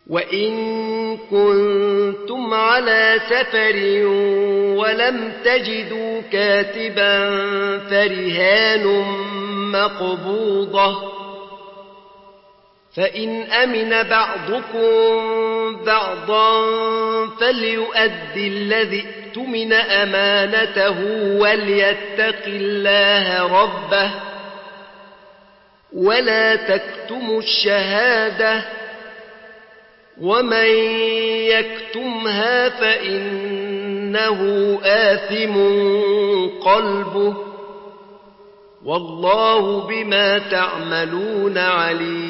وإن كنتم على سفر ولم تجدوا كاتبا فرهان مقبوضة فإن أمن بعضكم بعضا فليؤدي الذي اؤتمن أمانته وليتق الله ربه ولا تكتموا الشهادة ومن يكتمها فإنه آثم قلبه والله بما تعملون عليم